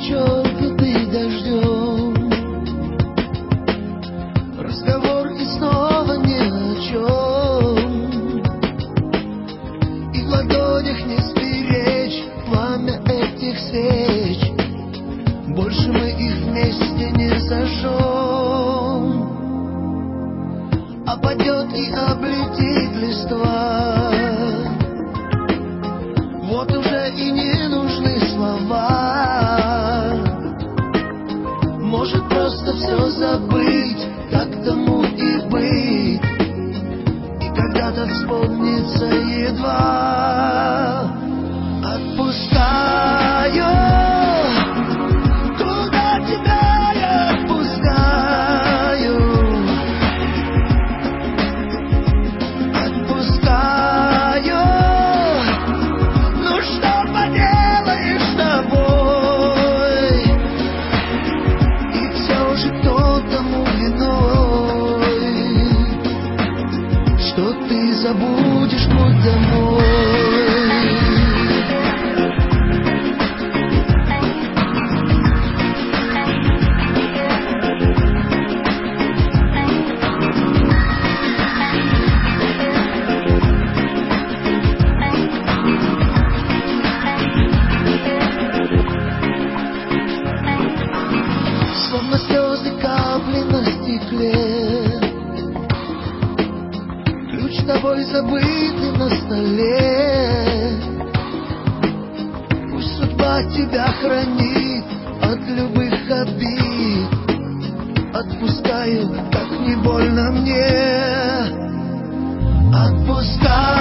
подчеркнутый дождем. Разговор и снова ни о чем, и в ладонях не сберечь пламя этих свеч. Больше мы их вместе не зажжем, опадет и облетит листва. Вот уже и не нужны слова. Может просто все забыть, как тому и быть. И когда-то вспомнится едва. Отпускаю, куда тебя я отпускаю. Отпускаю, ну что поделаешь с тобой. И все же кто тому виной, что ты забудешь путь домой. Словно слезы капли на стекле, ключ тобой забытый на столе. Пусть судьба тебя хранит от любых обид. Отпускаю, как не больно мне. Отпускаю.